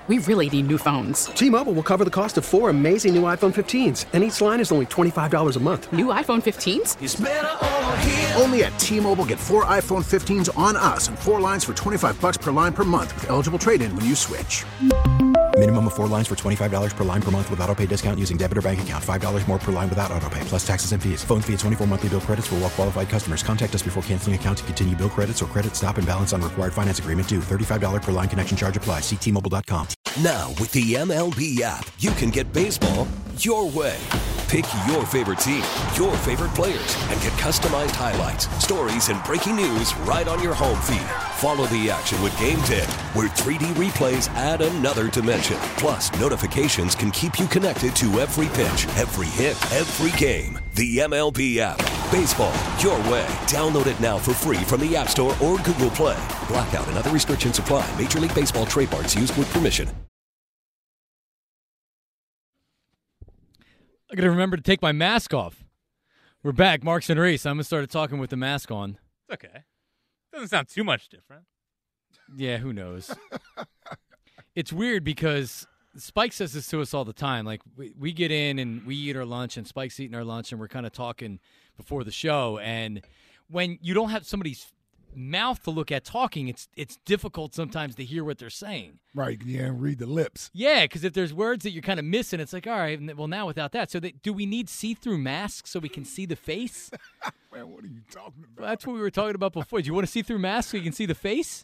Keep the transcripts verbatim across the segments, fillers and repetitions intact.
we really need new phones. T-Mobile will cover the cost of four amazing new iPhone fifteens, and each line is only twenty-five dollars a month. New iPhone fifteens? It's better over here. Only at T-Mobile, get four iPhone fifteens on us and four lines for twenty-five dollars per line per month with eligible trade-in when you switch. Minimum of four lines for twenty-five dollars per line per month with autopay discount using debit or bank account. five dollars more per line without autopay, plus taxes and fees. Phone fee at twenty-four monthly bill credits for well-qualified customers. Contact us before canceling account to continue bill credits or credit stop and balance on required finance agreement due. thirty-five dollars per line connection charge applies. See T Mobile dot com. Now, with the M L B app, you can get baseball your way. Pick your favorite team, your favorite players, and get customized highlights, stories, and breaking news right on your home feed. Follow the action with Game Day, where three D replays add another dimension. Plus, notifications can keep you connected to every pitch, every hit, every game. The M L B app. Baseball your way. Download it now for free from the App Store or Google Play. Blackout and other restrictions apply. Major League Baseball trademarks used with permission. I got to remember to take my mask off. We're back. Marks and Reese. I'm going to start talking with the mask on. It's okay. Doesn't sound too much different. Yeah, who knows? It's weird because Spike says this to us all the time. Like, we, we get in and we eat our lunch, and Spike's eating our lunch, and we're kind of talking before the show. And when you don't have somebody's mouth to look at talking, it's it's difficult sometimes to hear what they're saying. Right, yeah, and read the lips. Yeah, because if there's words that you're kind of missing, it's like, all right, well, now without that. So they, do we need see-through masks so we can see the face? Man, what are you talking about? Well, that's what we were talking about before. Do you want to see-through masks so you can see the face?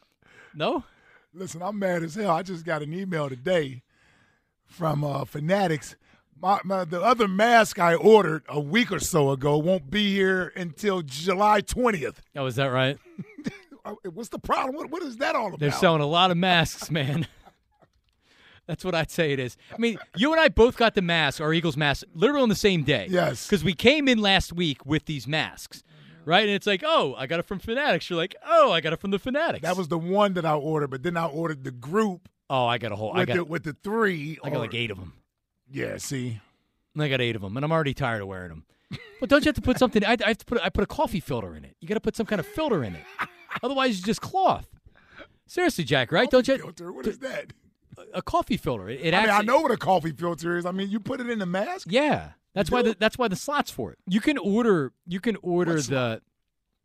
No? Listen, I'm mad as hell. I just got an email today from uh, Fanatics. My, my, the other mask I ordered a week or so ago won't be here until July twentieth. Oh, is that right? What's the problem? What, what is that all about? They're selling a lot of masks, man. That's what I'd say it is. I mean, you and I both got the mask, our Eagles mask, literally on the same day. Yes. Because we came in last week with these masks, right? And it's like, oh, I got it from Fanatics. You're like, oh, I got it from the Fanatics. That was the one that I ordered, but then I ordered the group. Oh, I got a whole. With, I got the, with the three. I got like eight of them. Yeah, see. I got eight of them, and I'm already tired of wearing them. But don't you have to put something? I, I have to put. I put a coffee filter in it. You got to put some kind of filter in it. Otherwise, it's just cloth. Seriously, Jack, right? Coffee Don't you? Filter? What is that? A, a coffee filter. It, it I actually, mean, I know what a coffee filter is. I mean, you put it in the mask. Yeah, that's You why. do? The, that's why the slot's for it. You can order. You can order What slot? the.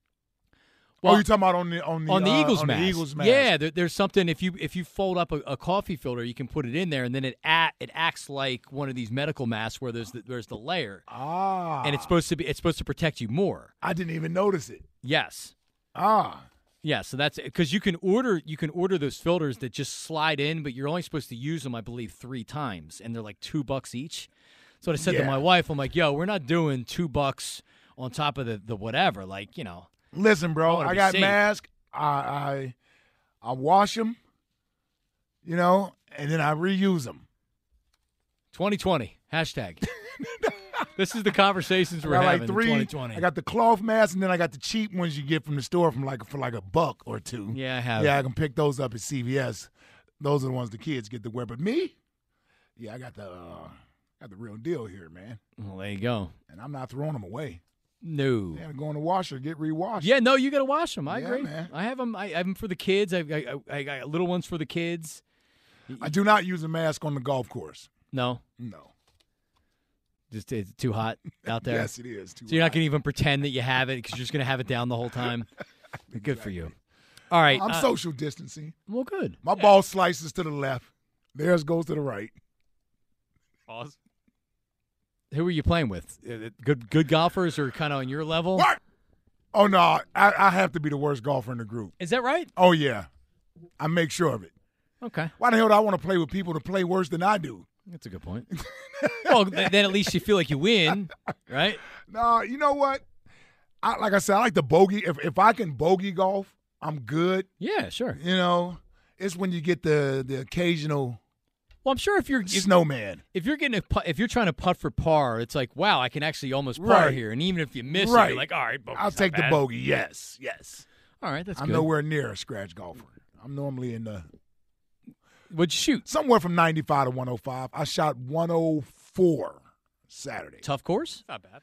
Well, oh, you're talking about on the on the on the uh, Eagles on mask. The Eagles mask. Yeah, there, there's something. If you if you fold up a, a coffee filter, you can put it in there, and then it at, it acts like one of these medical masks where there's the, there's the layer. Ah. And it's supposed to be it's supposed to protect you more. I didn't even notice it. Yes. Ah. Yeah, so that's because you can order you can order those filters that just slide in, but you're only supposed to use them, I believe, three times, and they're like two bucks each. So I said Yeah. to my wife, I'm like, "Yo, we're not doing two bucks on top of the, the whatever." Like, you know. Listen, bro, I I, wanna be got safe. masks. I, I I wash them, you know, and then I reuse them. twenty twenty hashtag. This is the conversations I we're got having like three. in twenty twenty. I got the cloth mask, and then I got the cheap ones you get from the store from like for like a buck or two. Yeah, I have. Yeah, I can pick those up at C V S. Those are the ones the kids get to wear. But me, yeah, I got the uh, got the real deal here, man. Well, there you go. And I'm not throwing them away. No. Yeah, go in the washer, get rewashed. Yeah, no, you got to wash them. I Yeah, agree. man. I have them. I have them for the kids. I, I, I got little ones for the kids. I do not use a mask on the golf course. No, No. just it's too hot out there. Yes, it is. Too So you're not hot. going to even pretend that you have it because you're just going to have it down the whole time. Good for you. All right. I'm uh, social distancing. Well, good. My ball slices to the left. Theirs goes to the right. Pause. Who are you playing with? Uh, Good, good golfers or kind of on your level? What? Oh, no. I, I have to be the worst golfer in the group. Is that right? Oh, yeah. I make sure of it. Okay, Why the hell do I want to play with people that play worse than I do? that's a good point. Well, th- then at least you feel like you win, right? No, you know what? I, like I said, I like the bogey. If if I can bogey golf, I'm good. Yeah, sure. You know, it's when you get the the occasional Well, I'm sure if you're if, snowman. if you're getting a putt, if you're trying to putt for par, it's like, wow, I can actually almost par Right. here, and even if you miss Right. it, you're like, all right, bogey's I'll not take the bad. bogey. Yes, yes. All right, that's I'm good. nowhere near a scratch golfer. I'm normally in the What'd you shoot? somewhere from ninety-five to one oh five. I shot one oh four Saturday. Tough course? Not bad.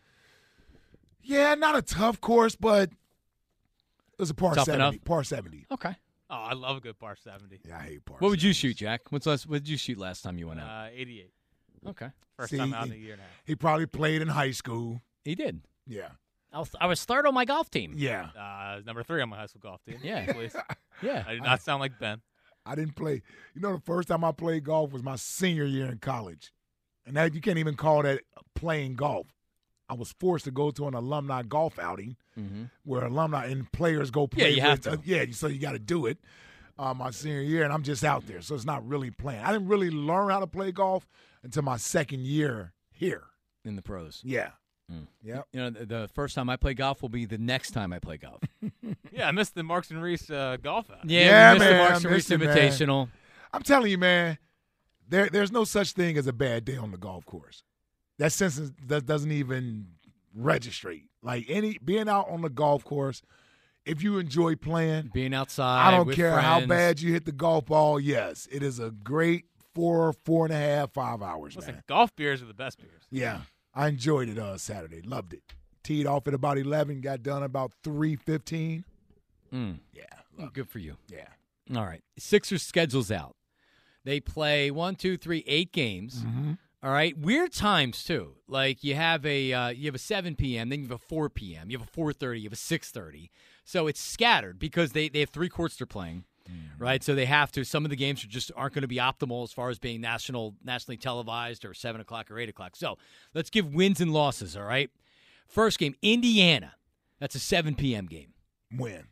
Yeah, not a tough course, but it was a par Tough seventy. enough? Par seventy. Okay. Oh, I love a good par seventy. Yeah, I hate par What would you seventies. shoot, Jack? What's last? What did you shoot last time you went out? Uh, eighty-eight. Okay, First See, time out in he- a year and a half. He probably played in high school. he did. Yeah. I was, I was third on my golf team. Yeah. Uh, number three on my high school golf team. Yeah. Please. Yeah. I did not sound like Ben. I didn't play. You know, the first time I played golf was my senior year in college. And that you can't even call that playing golf. I was forced to go to an alumni golf outing Mm-hmm. where alumni and players go play. Yeah, you have with, to. Uh, yeah, so you got to do it. Uh, my senior year, and I'm just out there, so it's not really playing. I didn't really learn how to play golf until my second year here. In the pros. Yeah. Mm. Yep. You know, the, the first time I play golf will be the next time I play golf. Yeah, I missed the Marks and Reese uh, golf out. Yeah, Yeah, we missed man, the I Marks and Reese missed it, man. Invitational. I'm telling you, man, there there's no such thing as a bad day on the golf course. That sentence that doesn't even registrate. Like any being out on the golf course, if you enjoy playing, Being outside. I don't with care how friends. bad you hit the golf ball. Yes, it is a great four, four and a half, five hours, Listen, man. golf beers are the best beers. Yeah, I enjoyed it uh, Saturday. Loved it. Teed off at about eleven, got done about three fifteen. Mm. Yeah, Oh, loved good for you. it. Yeah. All right. Sixers schedule's out. They play one, two, three, eight games. Mm-hmm. All right. Weird times too. Like you have a uh, you have a seven p.m., then you have a four p.m., you have a four thirty, you have a six thirty. So it's scattered because they, they have three courts they're playing. Mm-hmm. Right. So they have to. Some of the games are just aren't going to be optimal as far as being national nationally televised or seven o'clock or eight o'clock. So let's give wins and losses. All right. First game, Indiana. That's a seven p.m. game. Win.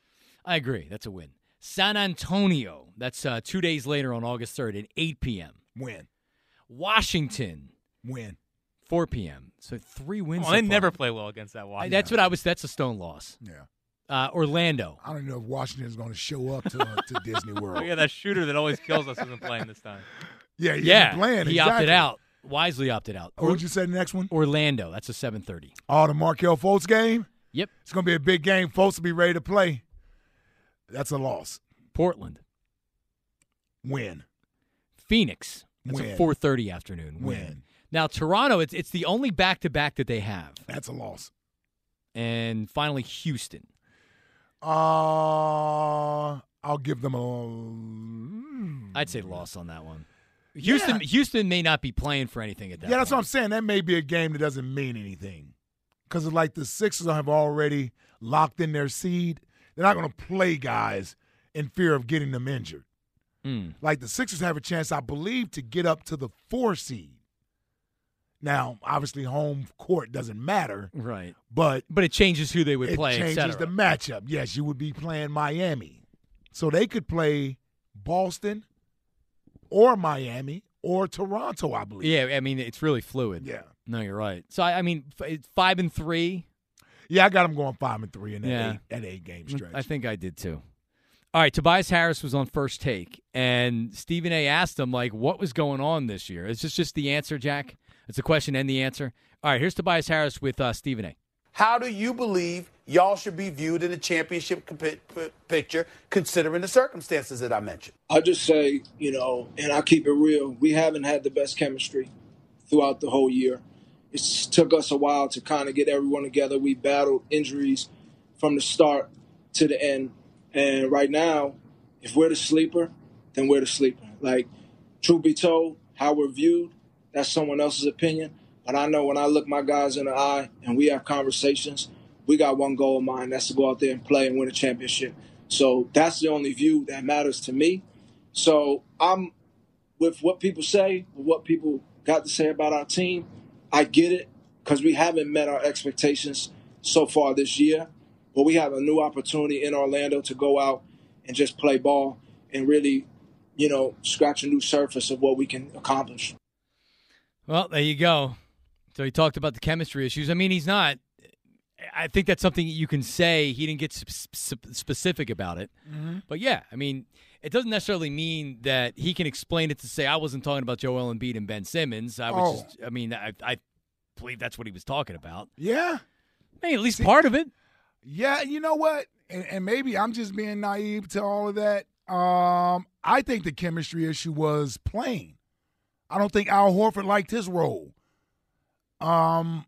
I agree. That's a win. San Antonio. That's uh, two days later on August third at eight p.m. Win. Washington, Win. four p.m. So three wins. Well, so they far. never play well against that I- Washington. That's what I was. That's a stone loss. Yeah. Uh, Orlando. I don't know if Washington's going to show up to uh, to Disney World. Oh, yeah, that shooter that always kills us isn't playing this time. Yeah, he Yeah, isn't playing. he exactly. opted out. Wisely opted out. What would you say the next one? Orlando. That's a seven thirty. Oh, the Markelle Fultz game? Yep. It's going to be a big game. Fultz will be ready to play. That's a loss. Portland. Win. Phoenix. That's Win. a four thirty afternoon. Win. Win. Now Toronto. It's it's the only back to back that they have. That's a loss. And finally Houston. Uh, I'll give them a. I'd say loss on that one. Houston. Yeah. Houston may not be playing for anything at that. Yeah, that's what I'm point. saying. That may be a game that doesn't mean anything. Because, like, the Sixers have already locked in their seed. They're not going to play guys in fear of getting them injured. Mm. Like, the Sixers have a chance, I believe, to get up to the four seed. Now, obviously, home court doesn't matter, Right. but But it changes who they would it play, et changes cetera. the matchup. Yes, you would be playing Miami. So they could play Boston or Miami or Toronto, I believe. Yeah, I mean it's really fluid. Yeah. No, you're right. So I, I mean, f- it's five and three. Yeah, I got them going five and three in that, Yeah. eight, that eight game stretch. I think I did too. All right, Tobias Harris was on First Take, and Stephen A. asked him like, "What was going on this year?" Is this just the answer, Jack? It's a question and the answer. All right, here's Tobias Harris with uh, Stephen A. How do you believe y'all should be viewed in the championship compi- p- picture, considering the circumstances that I mentioned? I just say, you know, and I keep it real. We haven't had the best chemistry throughout the whole year. It took us a while to kind of get everyone together. We battled injuries from the start to the end. And right now, if we're the sleeper, then we're the sleeper. Like, truth be told, how we're viewed, that's someone else's opinion. But I know when I look my guys in the eye and we have conversations, we got one goal in mind. That's to go out there and play and win a championship. So that's the only view that matters to me. So I'm with what people say, what people got to say about our team. I get it because we haven't met our expectations so far this year. But we have a new opportunity in Orlando to go out and just play ball and really, you know, scratch a new surface of what we can accomplish. Well, there you go. So he talked about the chemistry issues. I mean, he's not. I think that's something you can say. He didn't get sp- sp- specific about it. Mm-hmm. But, yeah, I mean, it doesn't necessarily mean that he can explain it to say, I wasn't talking about Joel Embiid and Ben Simmons. I was Oh. just, I mean, I, I believe that's what he was talking about. Yeah. I mean, at least See- part of it. Yeah, you know what? And, and maybe I'm just being naive to all of that. Um, I think the chemistry issue was plain. I don't think Al Horford liked his role. Um,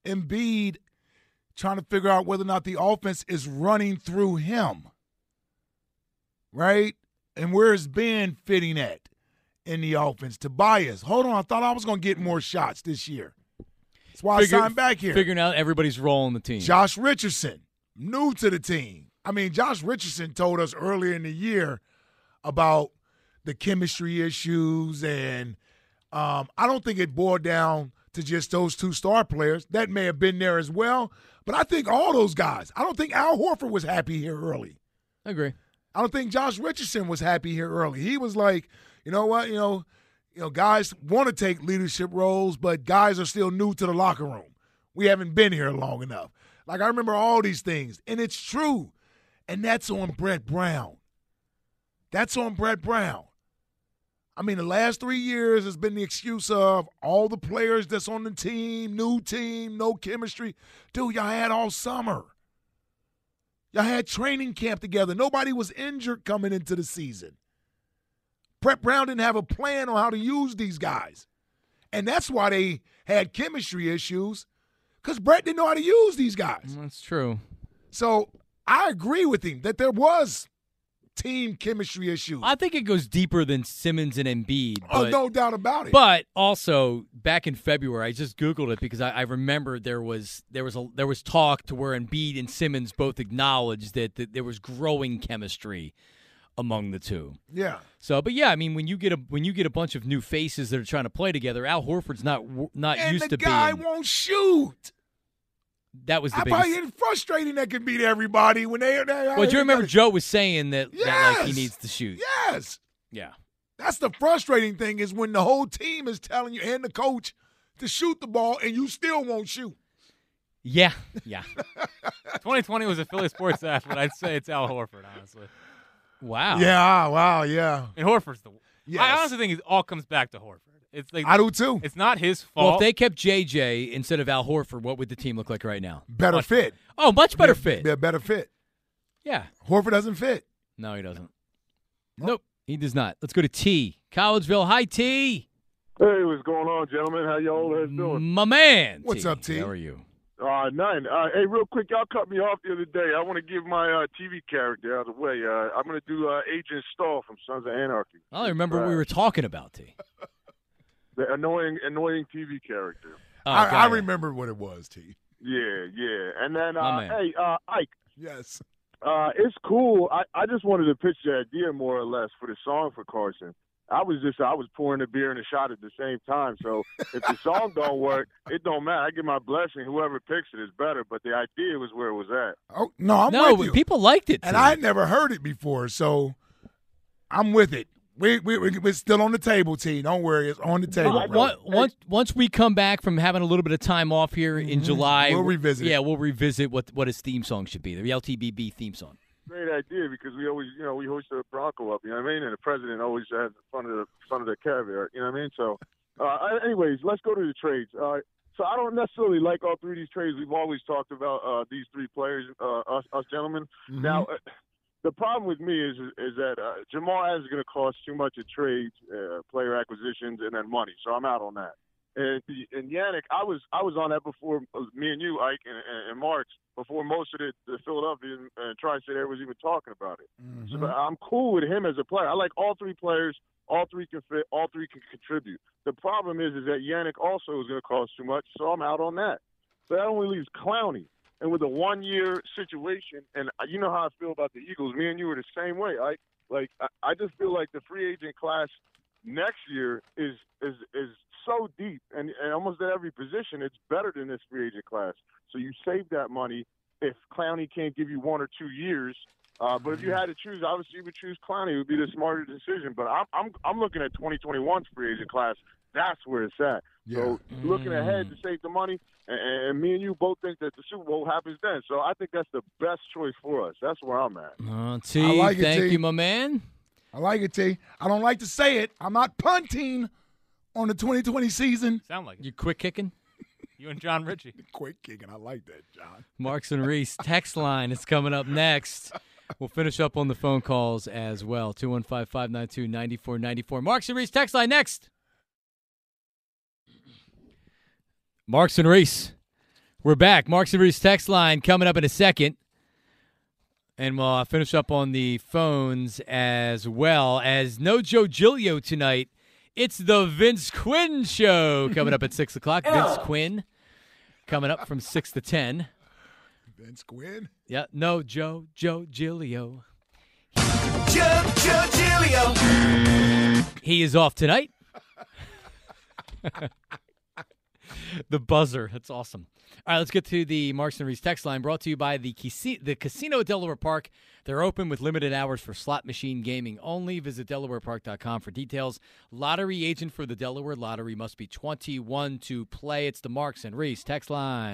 Embiid trying to figure out whether or not the offense is running through him. right? And where's Ben fitting at in the offense? Tobias, hold on. I thought I was going to get more shots this year. That's why Figure, I signed back here. Figuring out everybody's role in the team. Josh Richardson, new to the team. I mean, Josh Richardson told us earlier in the year about the chemistry issues, and um, I don't think it boiled down to just those two star players. That may have been there as well, but I think all those guys. I don't think Al Horford was happy here early. I agree. I don't think Josh Richardson was happy here early. He was like, you know what, you know, you know, guys want to take leadership roles, but guys are still new to the locker room. We haven't been here long enough. Like, I remember all these things, and it's true. And that's on Brett Brown. That's on Brett Brown. I mean, the last three years has been the excuse of all the players that's on the team, new team, no chemistry. Dude, y'all had all summer. Y'all had training camp together. Nobody was injured coming into the season. Brett Brown didn't have a plan on how to use these guys. And that's why they had chemistry issues, because Brett didn't know how to use these guys. That's true. So I agree with him that there was team chemistry issues. I think it goes deeper than Simmons and Embiid. Oh, but, no doubt about it. But also, back in February, I just Googled it because I, I remember there was there was a there was talk to where Embiid and Simmons both acknowledged that, that there was growing chemistry among the two. Yeah. So, but yeah, I mean, when you get a when you get a bunch of new faces that are trying to play together, Al Horford's not not and used the to guy being. won't shoot. That was the I biggest. probably get frustrating that can beat everybody when they. they Well, do you remember Joe was saying that, yes. that like he needs to shoot? Yes. Yeah. That's the frustrating thing is when the whole team is telling you and the coach to shoot the ball and you still won't shoot. Yeah. Yeah. twenty twenty was a Philly sports athlete. I'd say it's Al Horford, honestly. Wow. Yeah. Wow. Yeah. And Horford's the. Yes. I honestly think it all comes back to Horford. It's like I do too. It's not his fault. Well, if they kept J J instead of Al Horford, what would the team look like right now? Better Much fit. Oh, much better Be a, fit. Be a better fit. Yeah. Horford doesn't fit. No, he doesn't. Nope, he does not. Let's go to T. Collegeville. Hi, T. Hey, what's going on, gentlemen? How y'all guys doing? My man. What's T. up, T? How are you? Uh, nine. Uh, hey, real quick, y'all cut me off the other day. I want to give my uh, T V character out of the way. Uh, I'm going to do uh, Agent Stahl from Sons of Anarchy. I remember what Uh, we were talking about, T. The annoying, annoying T V character. Oh, I, got I it. remember what it was, T. Yeah, yeah. And then, My uh, man. hey, uh, Ike, Yes. uh, it's cool. I, I just wanted to pitch the idea more or less for the song for Carson. I was just I was pouring a beer and a shot at the same time. So if the song don't work, it don't matter. I give my blessing. Whoever picks it is better. But the idea was where it was at. Oh no, I'm no, with you. people liked it, And T. I had never heard it before, so I'm with it. We we we- we're still on the table, T. Don't worry, it's on the table. Well, brother. once, once once we come back from having a little bit of time off here in July, We'll revisit it. Yeah, we'll revisit what what his theme song should be, the L T B B theme song. Great idea because we always, you know, we hoist the Bronco up. You know what I mean? And the president always has the front of the front of the caviar. You know what I mean? So, uh, anyways, let's go to the trades. Uh, so I don't necessarily like all three of these trades. We've always talked about uh, these three players, uh, us, us gentlemen. Mhm. Now, uh, the problem with me is is that uh, Jamal Adams is going to cost too much in trades, uh, player acquisitions, and then money. So I'm out on that. And and Yannick, I was I was on that before uh, me and you, Ike, and, and, and Marks, before most of the, the Philadelphia and uh, Tri-State area was even talking about it. So Mhm. I'm cool with him as a player. I like all three players. All three can fit. All three can contribute. The problem is is that Yannick also is going to cost too much, so I'm out on that. So that only leaves Clowney. And with a one-year situation, and you know how I feel about the Eagles. Me and you are the same way, Ike. Like I, I just feel like the free agent class next year is is is so deep, and, and almost at every position, it's better than this free agent class. So you save that money if Clowney can't give you one or two years. Uh, but if you had to choose, obviously you would choose Clowney. It would be the smarter decision. But I'm I'm I'm looking at twenty twenty-one's free agent class. That's where it's at. Yeah. So looking ahead to save the money, and, and me and you both think that the Super Bowl happens then. So I think that's the best choice for us. That's where I'm at. Uh, T, I like it, thank T. you, my man. I like it, T. I don't like to say it. I'm not punting on the twenty twenty season. Sound like it. You quick kicking? You and John Ritchie. Quick kicking. I like that, John. Marks and Reese text line is coming up next. We'll finish up on the phone calls as well. two one five, five nine two, nine four nine four. Marks and Reese text line next. Marks and Reese. We're back. Marks and Reese text line coming up in a second. And we'll uh, finish up on the phones as well. As no Joe Giglio tonight, it's the Vince Quinn Show coming up at six o'clock. Vince Quinn coming up from six to ten. Vince Quinn? Yeah, no Joe, Joe Giglio. Joe, Joe Giglio. He is off tonight. The buzzer. That's awesome. All right, let's get to the Marks and Reese text line, brought to you by the, Casi- the Casino at Delaware Park. They're open with limited hours for slot machine gaming only. Visit delaware park dot com for details. Lottery agent for the Delaware Lottery must be twenty-one to play. It's the Marks and Reese text line.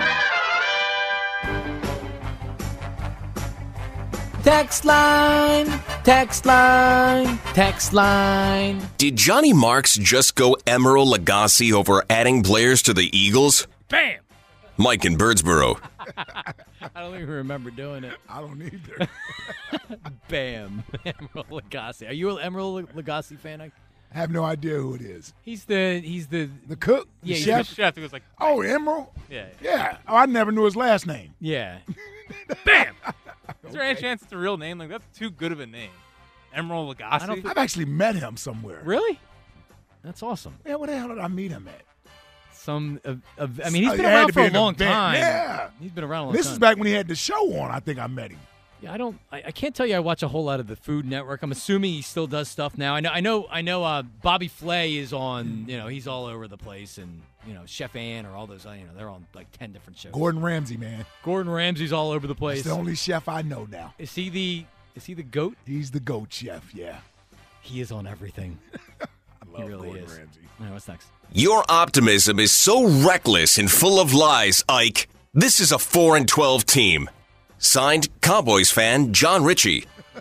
Text line, text line, text line. Did Johnny Marks just go Emeril Lagasse over adding players to the Eagles? Bam! Mike in Birdsboro. I don't even remember doing it. I don't either. Bam. Emeril Lagasse. Are you an Emeril Lagasse fan? I I have no idea who it is. He's the he's the The cook? Yeah, the he's chef? The chef who was like, Oh, Emerald? yeah. Yeah. Oh, I never knew his last name. yeah. Bam! Is there any chance it's a real name? Like, that's too good of a name. Emeril I don't Lagasse? I've actually met him somewhere. Really? That's awesome. Yeah, where the hell did I meet him at? Some, uh, uh, I mean, he's Uh, been it had around to for be a an long event. time. Yeah. He's been around a long This time. is back when he had the show on. I think I met him. Yeah, I don't. I, I can't tell you. I watch a whole lot of the Food Network. I'm assuming he still does stuff now. I know. I know. I know. Uh, Bobby Flay is on. You know, he's all over the place, and you know, Chef Ann or all those. You know, they're on like ten different shows. Gordon Ramsay, man. Gordon Ramsay's all over the place. He's the only chef I know now. Is he the? Is he the goat? He's the goat chef, yeah. He is on everything. I love he really Gordon is. Ramsay. All right, what's next? Your optimism is so reckless and full of lies, Ike. This is a four and twelve team. Signed, Cowboys fan John Ritchie.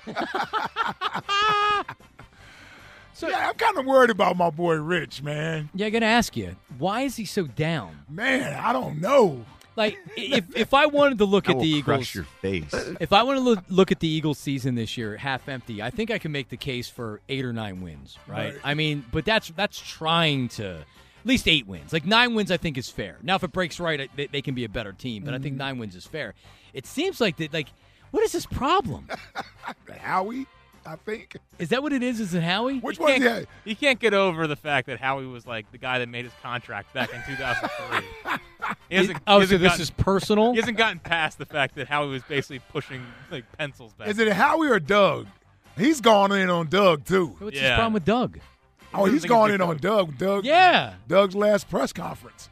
So yeah, I'm kind of worried about my boy Rich, man. Yeah, I'm gonna ask you, why is he so down? Man, I don't know. Like, if if I wanted to look I at will the Eagles, crush your face. if I want to look, look at the Eagles season this year, half empty, I think I can make the case for eight or nine wins, right? Right. I mean, but that's that's trying to at least eight wins. Like nine wins, I think is fair. Now, if it breaks right, they, they can be a better team, but I think nine wins is fair. It seems like that. Like, what is his problem? Howie, I think. Is that what it is? Is it Howie? Which He one? can't, Yeah. he can't get over the fact that Howie was like the guy that made his contract back in two thousand three. He hasn't, oh, he so hasn't this gotten- is personal? He hasn't gotten past the fact that Howie was basically pushing like pencils back. Is it Howie or Doug? He's gone in on Doug, too. What's his Yeah. problem with Doug? Oh, doesn't he's think gone he's in a on coach. Doug. Doug. Yeah. Doug's last press conference.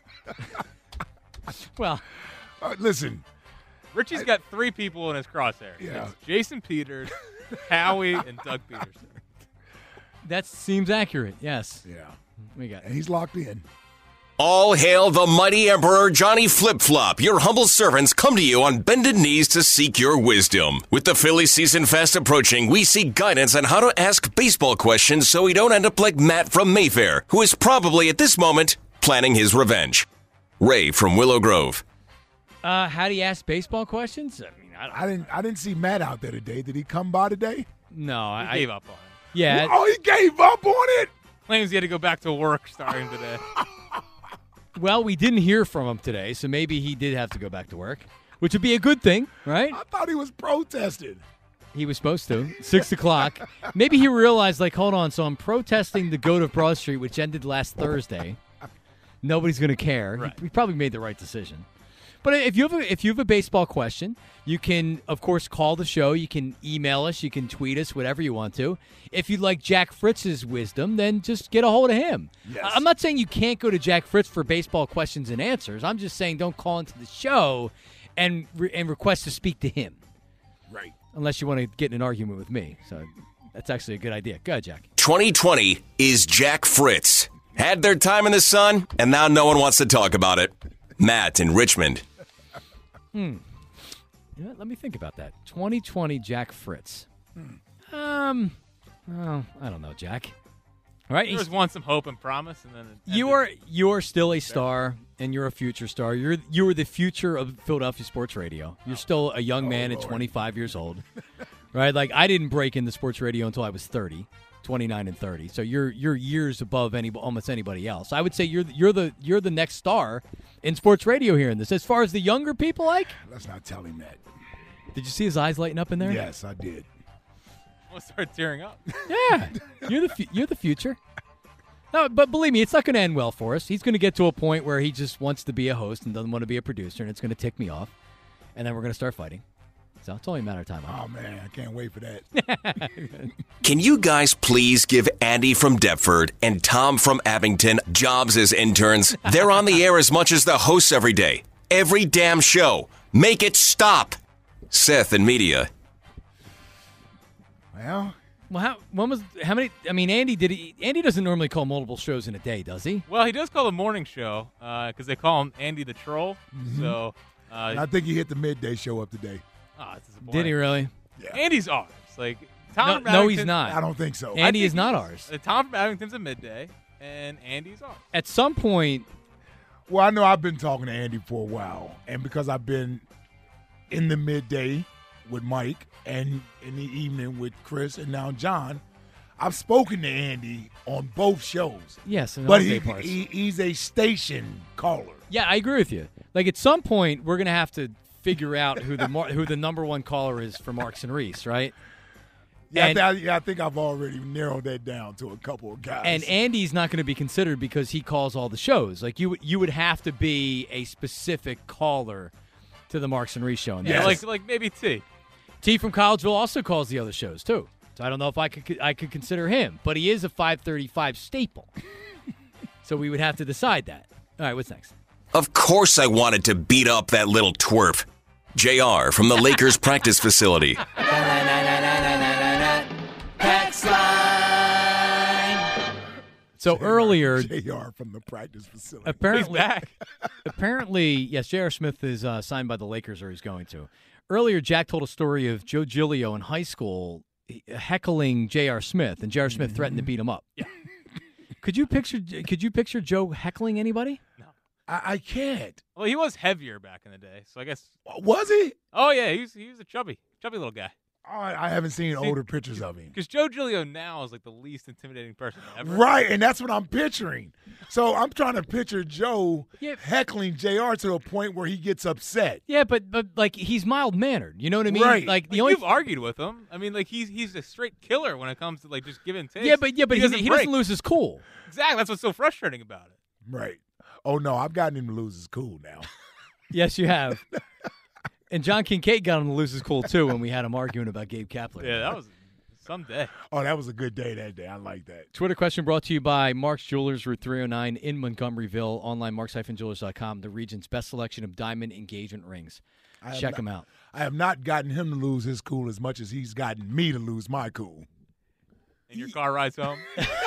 Well, Uh, listen, Richie's got three people in his crosshair. Yeah. It's Jason Peters, Howie, and Doug Peterson. that seems accurate. Yes. yeah, We got. and he's locked in. All hail the mighty Emperor Johnny Flip Flop. Your humble servants come to you on bended knees to seek your wisdom. With the Philly season fast approaching, we seek guidance on how to ask baseball questions so we don't end up like Matt from Mayfair, who is probably at this moment planning his revenge. Ray from Willow Grove. Uh, how do you ask baseball questions? I mean, I don't. I didn't. I didn't see Matt out there today. Did he come by today? No, He I gave up on it. Yeah. Oh, he gave up on it. Claims he had to go back to work starting today. Well, we didn't hear from him today, so maybe he did have to go back to work, which would be a good thing, right? I thought he was protesting. He was supposed to. Six o'clock. Maybe he realized, like, hold on, so I'm protesting the goat of Broad Street, which ended last Thursday. Nobody's going to care. Right. He, he probably made the right decision. But if you have a, if you have a baseball question, you can, of course, call the show. You can email us. You can tweet us, whatever you want to. If you'd like Jack Fritz's wisdom, then just get a hold of him. Yes. I'm not saying you can't go to Jack Fritz for baseball questions and answers. I'm just saying don't call into the show and re- and request to speak to him. Right. Unless you want to get in an argument with me. So that's actually a good idea. Go ahead, Jack. twenty twenty is Jack Fritz. Had their time in the sun, and now no one wants to talk about it. Matt in Richmond. Hmm. You know what? Let me think about that. twenty twenty Jack Fritz. Hmm. Um, oh, I don't know, Jack. All right, There was once some hope and promise, and then it you ended. are you are still a star, and you're a future star. You're you are the future of Philadelphia sports radio. You're still a young man at twenty-five years old, right? Like I didn't break into sports radio until I was thirty, twenty-nine and thirty. So you're you're years above any almost anybody else. I would say you're you're the you're the next star in sports radio here in this. As far as the younger people, like, Let's not tell him that. Did you see his eyes lighting up in there? Yes, I did. I'll start tearing up. Yeah, you're the fu- you're the future. No, but believe me, it's not going to end well for us. He's going to get to a point where he just wants to be a host and doesn't want to be a producer, and it's going to tick me off, and then we're going to start fighting. So it's only a matter of time. Oh man, I can't wait for that. Can you guys please give Andy from Deptford and Tom from Abington jobs as interns? They're on the air as much as the hosts every day. Every damn show. Make it stop. Seth and media. Well, well, how when was how many? I mean, Andy did. He, Andy doesn't normally call multiple shows in a day, does he? Well, he does call the morning show because uh, they call him Andy the Troll. Mm-hmm. So uh, I think he hit the midday show up today. Oh, it's disappointing. Did he really? Yeah. Andy's ours. Like Tom no, from no, Abington, he's not. I don't think so. Andy think is not he's- ours. Uh, Tom from Abington's a midday, and Andy's ours. At some point, Well, I know I've been talking to Andy for a while, and because I've been in the midday with Mike and in the evening with Chris and now John, I've spoken to Andy on both shows. yes, in But all he, day parts. he he's a station caller. Yeah, I agree with you. Like at some point, we're gonna have to figure out who the mar- who the number one caller is for Marks and Reese, right? Yeah, And- I, th- yeah, I think I've already narrowed that down to a couple of guys. And Andy's not going to be considered because he calls all the shows. Like you, you would have to be a specific caller to the Marks and Reese show. And Yeah, that's- like like maybe T. T from Collegeville also calls the other shows too. So I don't know if I could I could consider him, but he is a five thirty-five staple. So we would have to decide that. All right, what's next? Of course I wanted to beat up that little twerp. J R from the Lakers practice facility. Text line. So earlier, J R from the practice facility. apparently, He's back. apparently, yes, J R. Smith is uh, signed by the Lakers, or he's going to. Earlier, Jack told a story of Joe Giglio in high school heckling J R. Smith, and J R. Smith threatened to beat him up. Yeah. Could you picture? Could you picture Joe heckling anybody? No. I, I can't. Well, he was heavier back in the day, so I guess. Was he? Oh yeah, he was he was a chubby, chubby little guy. Oh, I haven't seen See, older pictures of him. Because Joe Giglio now is like the least intimidating person ever. Right, and that's what I'm picturing. So I'm trying to picture Joe Yeah. heckling J R to a point where he gets upset. Yeah, but but like he's mild mannered. You know what I mean? Right. Like the Like, only. you've argued with him. I mean, like he's he's a straight killer when it comes to like just give and take. yeah, but yeah, but he, doesn't he break. doesn't lose his cool. Exactly. That's what's so frustrating about it. Right. Oh, no, I've gotten him to lose his cool now. Yes, you have. And John Kincaid got him to lose his cool too when we had him arguing about Gabe Kapler. Yeah, that was someday. Oh, that was a good day that day. I like that. Twitter question brought to you by Mark's Jewelers, Route three oh nine in Montgomeryville. Online, marks dash jewelers dot com, the region's best selection of diamond engagement rings. I have Check not- them out. I have not gotten him to lose his cool as much as he's gotten me to lose my cool. And your car rides home.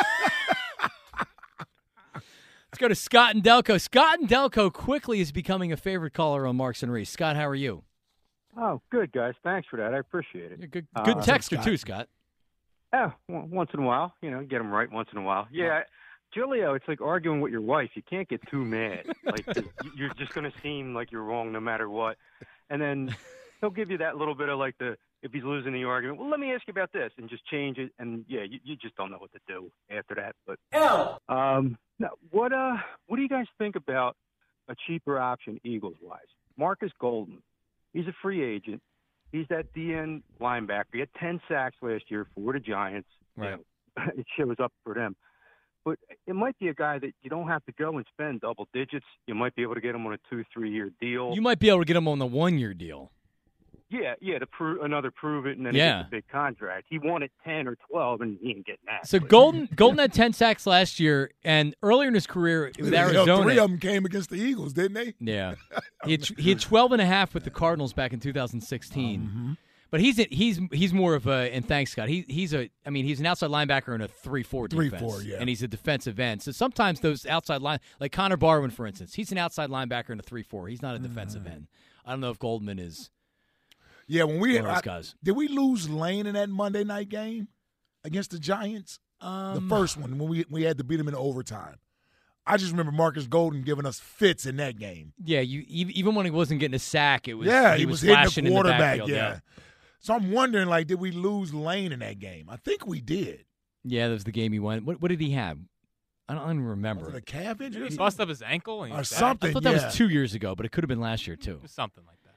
Let's go to Scott and Delco. Scott and Delco quickly is becoming a favorite caller on Marks and Reese. Scott, how are you? Oh, good, guys. Thanks for that. I appreciate it. You're good, Uh, good what's up, texter Scott? too, Scott. Yeah, w- once in a while. You know, get them right once in a while. Yeah, Giglio, it's like arguing with your wife. You can't get too mad. Like, 'cause you're just going to seem like you're wrong no matter what. And then he'll give you that little bit of like the, if he's losing the argument, well, let me ask you about this, and just change it. And yeah, you, you just don't know what to do after that. But L. um, now, what uh, what do you guys think about a cheaper option Eagles wise? Marcus Golden, he's a free agent. He's that D N linebacker. He had ten sacks last year for the Giants. Right. You know, it shows up for them. But it might be a guy that you don't have to go and spend double digits. You might be able to get him on a two, three-year deal. You might be able to get him on the one-year deal. Yeah, yeah, to prove another prove it, and then Yeah. he gets a big contract. He wanted ten or twelve, and he ain't getting that. So But- Golden Golden had ten sacks last year, and earlier in his career with Hell, Arizona, three of them came against the Eagles, didn't they? yeah, he had, he had twelve and a half with the Cardinals back in two thousand sixteen. Mm-hmm. But he's a, he's he's more of a, and thanks Scott, he he's a I mean he's an outside linebacker in a three four defense. three four, yeah. And he's a defensive end. So sometimes those outside line, like Connor Barwin for instance, he's an outside linebacker in a three four. He's not a defensive Mm. end. I don't know if Goldman is. Yeah, when we One of those I- guys. did we lose Lane in that Monday night game against the Giants? Um, the first one when we we had to beat them in overtime. I just remember Marcus Golden giving us fits in that game. Yeah, you e- even when he wasn't getting a sack, it was yeah, he, he, was, was hitting flashing the in quarterback. backfield, yeah. So I'm wondering, like, did we lose Lane in that game? I think we did. Yeah, that was the game he won. What what did he have? I don't, I don't even remember. Was it a calf Did injury? he bust up his ankle and he Or was back? something. I thought that yeah. was two years ago, but it could have been last year too. It was something like that.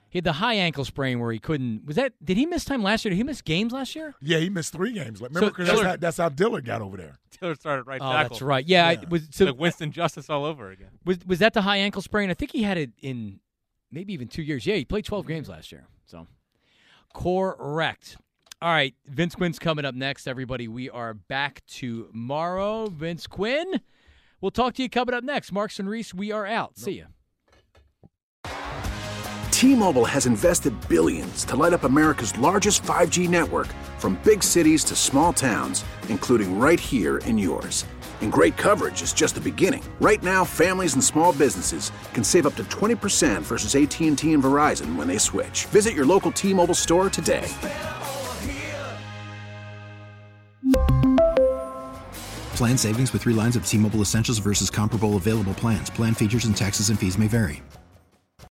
He had the high ankle sprain where he couldn't. Was that? Did he miss time last year? Did he miss games last year? Yeah, he missed three games. Remember, So- because that's, Dillard- how- that's how Dillard got over there. Taylor started right Oh, tackle. that's right. Yeah, I- Yeah. was It's so like Winston Justice all over again. was was that the high ankle sprain? I think he had it in maybe even two years. Yeah, he played twelve games last year. So correct. All right, Vince Quinn's coming up next, everybody. We are back tomorrow. Vince Quinn. We'll talk to you coming up next. Marks and Reese, we are out. See ya. T-Mobile has invested billions to light up America's largest five G network, from big cities to small towns, including right here in yours. And great coverage is just the beginning. Right now, families and small businesses can save up to twenty percent versus A T and T and Verizon when they switch. Visit your local T-Mobile store today. Plan savings with three lines of T-Mobile Essentials versus comparable available plans. Plan features and taxes and fees may vary.